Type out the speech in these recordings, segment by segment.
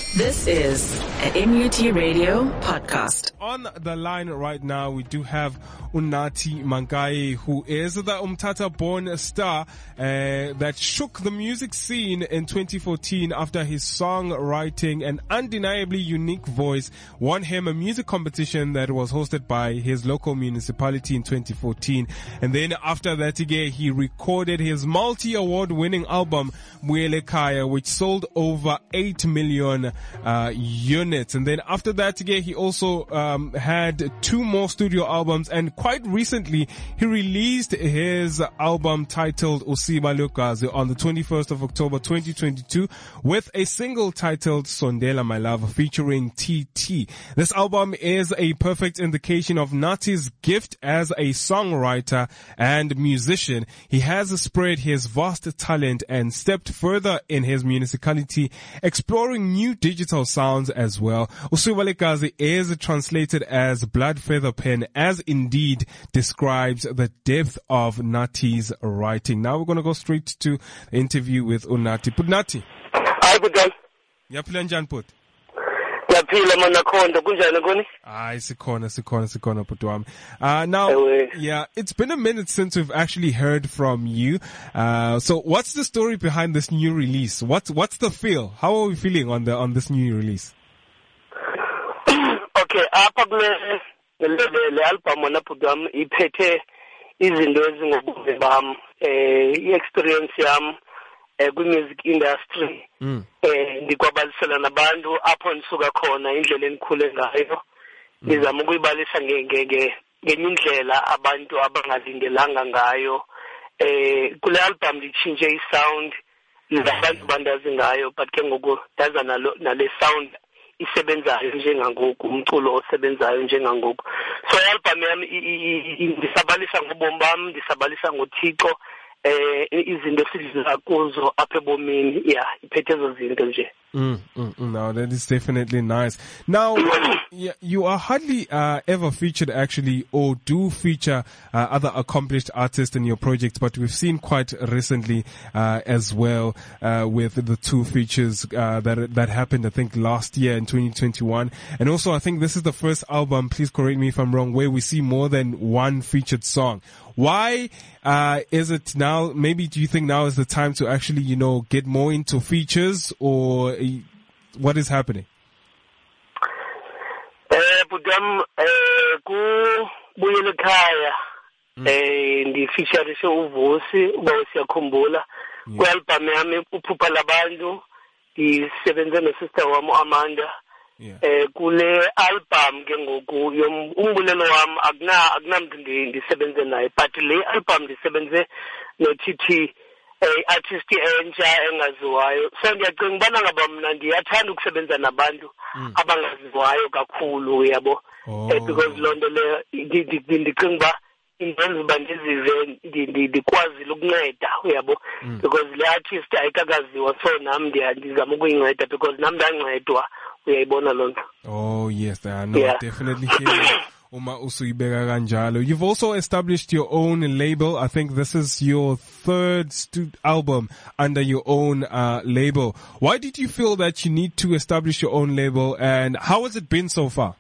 This is an MUT Radio podcast. On the line right now, we do have Unathi Mankayi, who is the Umtata-born star that shook the music scene in 2014 after his songwriting and undeniably unique voice won him a music competition that was hosted by his local municipality in 2014. And then after that, he recorded his multi-award winning album, Mbuyele Ekhaya, which sold over 8 million units. And then after that, he also had 2 more studio albums, and quite recently he released his album titled Usiba Lukazi on the 21st of October 2022 with a single titled Sondela My Love featuring TT. This album is a perfect indication of Nathi's gift as a songwriter and musician. He has spread his vast talent and stepped further in his musicality, exploring new digital sounds as well. Usiba Lukazi is translated as blood feather pen, as indeed describes the depth of Nathi's writing. Now we're going to go straight to the interview with Unathi. Nati. Hi, Budam. Yaphila njani Put? Yaphila manakhonda kunjani kuni? Hayi sikhona bhuti wami. Now, yeah, it's been a minute since we've actually heard from you. So what's the story behind this new release? What's the feel? How are we feeling on this new release? Okay, apha le album wona Budam iphethe izinto ezingobume bami, i-experience yami kwi-music industry, ndikwabalisela nabantu apho ndisuka khona, indlela endikhule ngayo. Ndizama ukuyibalisa ngenye indlela abantu abangalindelanga ngayo. Kule album nditshintshe i-sound labantu bandazi ngayo, but ke ngoku ndaza nale sound isebenzayo njengangoku, umculo osebenzayo njengangoku. So i-album yami ndisabalisa ngobomi bami, ndisabalisa ngoThixo, izinto sidlula kuzo apha ebomini. Yeah, iphethe ezo zinto nje. No, that is definitely nice. Now, you are hardly ever featured actually, or do feature other accomplished artists in your projects, but we've seen quite recently as well with the 2 features that happened, I think, last year in 2021. And also, I think this is the first album, please correct me if I'm wrong, where we see more than 1 featured song. Why is it now? Maybe do you think now is the time to actually, get more into features, or what is happening? Budam, Mbuyele Ekhaya, ndi-featurishe uVusi, uba siyakhumbula. Kwi-album yami uphupha labantu, ndisebenze no-sister wami Amanda. Kule album ke ngoku umbulelo wami akunamntu ndisebenze naye, but le album ndisebenze no-TT, artist entsha engaziwayo. So ndiyacinga ubana ngaba mna ndiyathanda ukusebenza nabantu abangaziwayo kakhulu, yabo. Because loo nto leyo ndicinga uba indenza uba ndizive ndikwazile ukunceda, uyabo. Because le artist ayikakaziwa, so nam ndizama ukuyinceda because nam ndancedwa. Uyayibona loo nto. Oh yes, I know. Yeah. Definitely hear uma usuyibeka kanjalo. You've also established your own label. I think this is your 3rd album under your own label. Why did you feel that you need to establish your own label, and how has it been so far?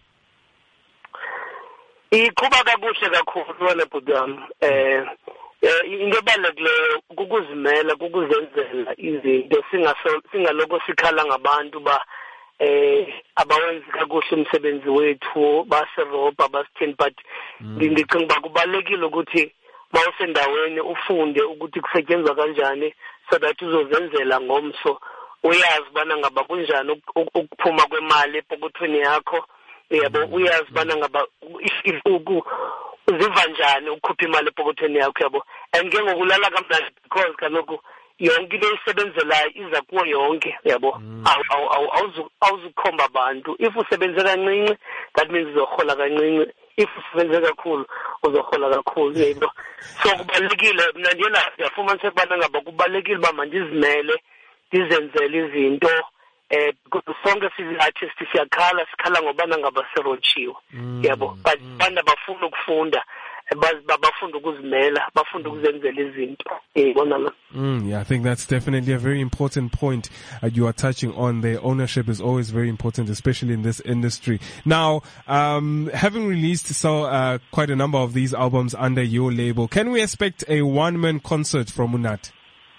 Iqhuba kakuhle kakhulu wena Budam. Into ebalulekileyo kukuzimela, kukuzenzela izinto, singaloko sikhala ngabantu abawenzi kakuhle umsebenzi wethu, basirobha, basithini. But ndicinga uba kubalulekile ukuthi ma usendaweni ufunde ukuthi kusetyenzwa kanjani, so that uzozenzela ngomso, uyazi ubana ngaba kunjani ukuphuma kwemali epokothweni yakho, yabo. Uyazi ubana ngaba uziva njani ukukhupha imali epokothweni yakho, yabo. And ke ngokulala kamnandi because kaloku yonke into isebenzelayo iza kuwo yonke, yabo. Awuzukhomba abantu. If usebenze kancinci, that means uzorhola kancinci. If usebenze kakhulu, uzorhola kakhulu, yebo. So kubalulekile, mna ndiyafumanisa ukubana ngaba kubalulekile uba mandizimele, ndizenzele izinto. Because sonke sizi-artist sikhala ngobana ngaba sirotshiwe, yabo. But abantu abafuna ukufunda, bafunda ukuzimela, bafunda ukuzenzela izinto. Yeah, I think that's definitely a very important point you are touching on there. Ownership is always very important, especially in this industry. Now, having released quite a number of these albums under your label, can we expect a one-man concert from Unathi?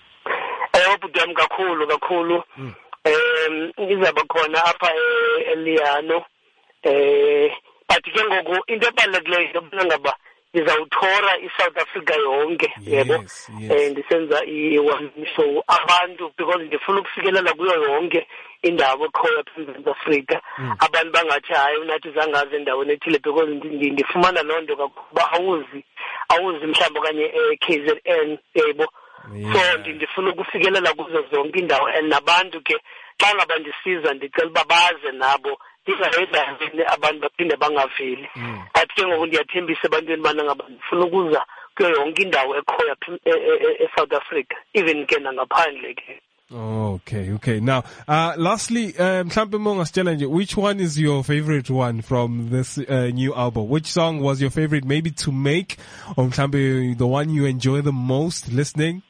Kakhulu. Ngizaba khona apha eLiano. But ke ngoku into ebalulekileyo yobona ngaba ngizawuthora iSouth Africa yonke, yebo. Ndisenza i-one show abantu because ndifuna ukufikelela kuyo yonke indawo ekhoyo eMzantsi Afrika. Abantu bangathi hayi Unathi zangaze endaweni ethile because ndifumana loo nto kakhulu awuzi mhlawumbe okanye KZN, yebo. So ndifuna ukufikelela kuzo zonke indawo and nabantu ke xa ngaba ndisiza ndicela uba baze nabo ndingayenzani abantu baphinde bangaveli. But ke ngoku ndiyathembisa ebantwini bana ngaba ndifuna ukuza kuyo yonke indawo ekhoya eSouth Africa, even ke nangaphandle ke. Okay. Now, lastly, mhlambe mongasitshela nje, which one is your favorite one from this new album? Which song was your favorite maybe to make, or mhlambe the one you enjoy the most listening?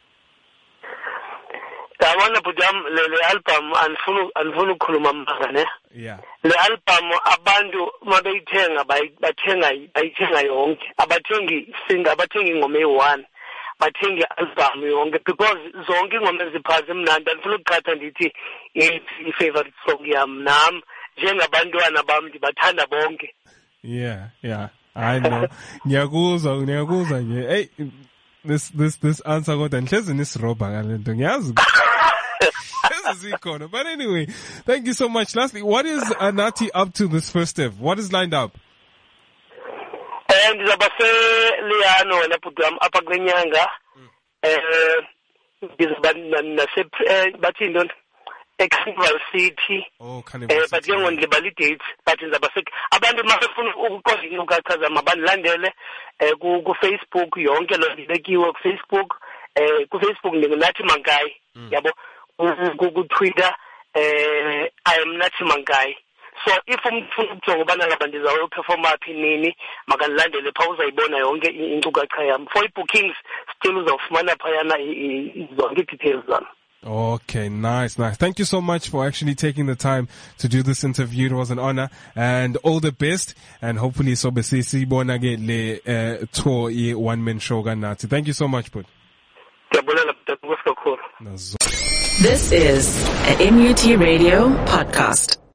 Yabona budam le album anifuna ukukhuluma manga ne. Yeah. Le album abantu mabeyithenga bayithenga yonke. Abathengi ingoma eyi-1. Bathenga album yonke because zonke ingoma eziphaza emnandi andifuna ukuqhatha ndithi i-favorite song yam nam njengabantwana bam ndibathanda bonke. Yeah. I know. Ngiyakuzwa nje. Hey, this answer kodwa ngihlezi nisirobha ngalento ngiyazi. But anyway, thank you so much. Lastly, what is Unathi up to this festive? What is lined up? Ndizaba seLiano wena bhuti wami apha kwenyanga. Ndizaba bathi ntoni? Carnival City. Carnival City. But ke ngondibala dates, but ndizaba abantu mabefuna ukuqonda inkcukacha zam abandilandele ku Facebook yonke lo ndibekiwe ku Facebook. Ku Facebook ndinguNathi Mankayi, yabo. Ku Twitter I am Nathi Mankayi. So if umfuna ukujonga ubana ngaba ndizayoperforma phi nini makanilandele pha uzayibona yonke inkcukacha yami. For bookings still uzawufumana phayana zonke details zami. Okay, nice. Thank you so much for actually taking the time to do this interview. It was an honor, and all the best, and hopefully sobe sisibona ke le tour one man show kaNathi. Thank you so much, bud. This is a MUT Radio podcast.